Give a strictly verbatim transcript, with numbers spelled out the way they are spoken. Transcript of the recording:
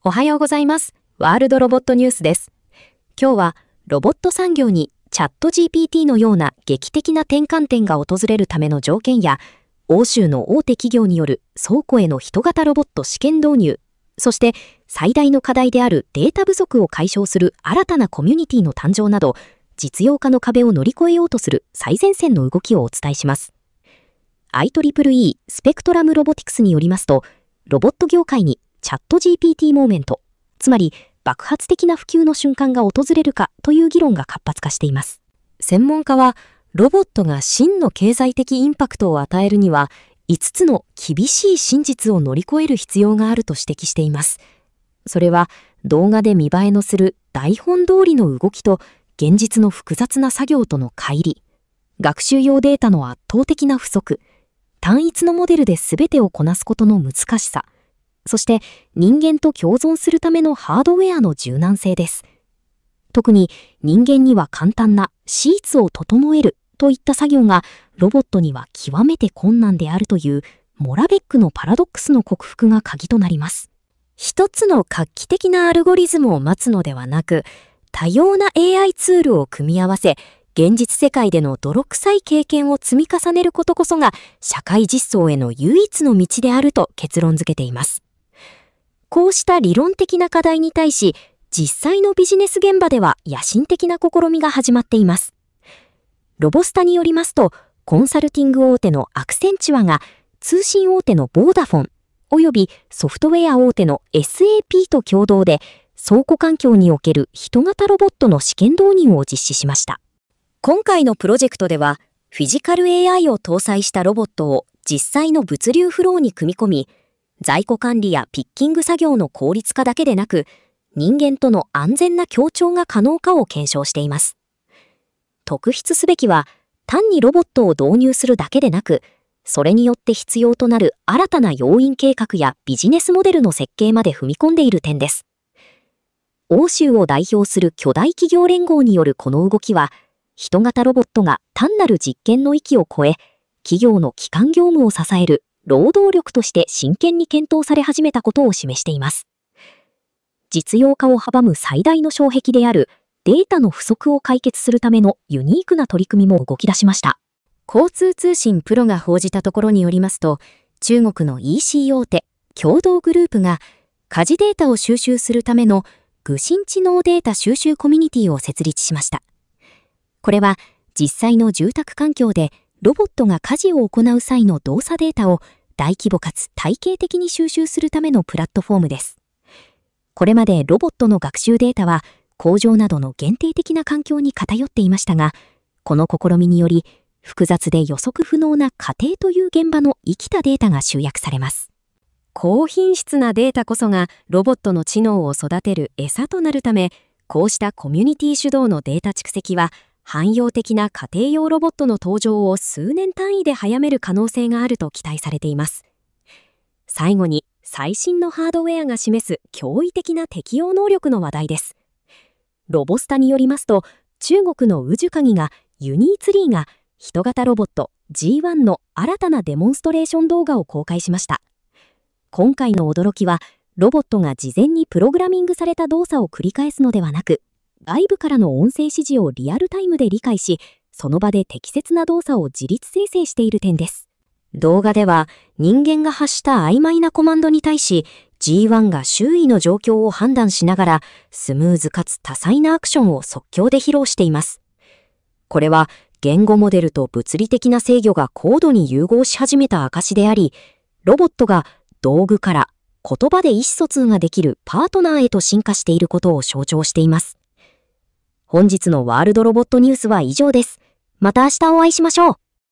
おはようございます。ワールドロボットニュースです。今日はロボット産業にチャット ジーピーティー のような劇的な転換点が訪れるための条件や、欧州の大手企業による倉庫への人型ロボット試験導入、そして最大の課題であるデータ不足を解消する新たなコミュニティの誕生など、実用化の壁を乗り越えようとする最前線の動きをお伝えします。アイトリプルイー スペクトラムロボティクスによりますと、ロボット業界にチャット ジーピーティー モーメント、つまり爆発的な普及の瞬間が訪れるかという議論が活発化しています。専門家は、ロボットが真の経済的インパクトを与えるには、いつつの厳しい真実を乗り越える必要があると指摘しています。それは、動画で見栄えのする台本通りの動きと、現実の複雑な作業との乖離、学習用データの圧倒的な不足、単一のモデルで全てをこなすことの難しさ、そして人間と共存するためのハードウェアの柔軟性です。特に人間には簡単なシーツを整えるといった作業がロボットには極めて困難であるというモラベックのパラドックスの克服が鍵となります。一つの画期的なアルゴリズムを待つのではなく、多様な エーアイ ツールを組み合わせ、現実世界での泥臭い経験を積み重ねることこそが社会実装への唯一の道であると結論付けています。こうした理論的な課題に対し、実際のビジネス現場では野心的な試みが始まっています。ロボスタによりますと、コンサルティング大手のアクセンチュアが通信大手のボーダフォン、およびソフトウェア大手の エスエーピー と共同で、倉庫環境における人型ロボットの試験導入を実施しました。今回のプロジェクトでは、フィジカル エーアイ を搭載したロボットを実際の物流フローに組み込み、在庫管理やピッキング作業の効率化だけでなく、人間との安全な協調が可能かを検証しています。特筆すべきは、単にロボットを導入するだけでなく、それによって必要となる新たな要因計画やビジネスモデルの設計まで踏み込んでいる点です。欧州を代表する巨大企業連合によるこの動きは、人型ロボットが単なる実験の域を超え、企業の基幹業務を支える労働力として真剣に検討され始めたことを示しています。実用化を阻む最大の障壁であるデータの不足を解決するためのユニークな取り組みも動き出しました。交通通信プロが報じたところによりますと、中国の イーシー 大手、共同グループが家事データを収集するための具心知能データ収集コミュニティを設立しました。これは実際の住宅環境でロボットが家事を行う際の動作データを大規模かつ体系的に収集するためのプラットフォームです。これまでロボットの学習データは工場などの限定的な環境に偏っていましたが、この試みにより複雑で予測不能な家庭という現場の生きたデータが集約されます。高品質なデータこそがロボットの知能を育てる餌となるため、こうしたコミュニティ主導のデータ蓄積は汎用的な家庭用ロボットの登場を数年単位で早める可能性があると期待されています。最後に、最新のハードウェアが示す驚異的な適応能力の話題です。ロボスタによりますと、中国の宇治鍵がユニーツリーが人型ロボット ジーワン の新たなデモンストレーション動画を公開しました。今回の驚きは、ロボットが事前にプログラミングされた動作を繰り返すのではなく、外部からの音声指示をリアルタイムで理解し、その場で適切な動作を自律生成している点です。動画では人間が発した曖昧なコマンドに対し ジーワン が周囲の状況を判断しながらスムーズかつ多彩なアクションを即興で披露しています。これは言語モデルと物理的な制御が高度に融合し始めた証であり、ロボットが道具から言葉で意思疎通ができるパートナーへと進化していることを象徴しています。本日のワールドロボットニュースは以上です。また明日お会いしましょう。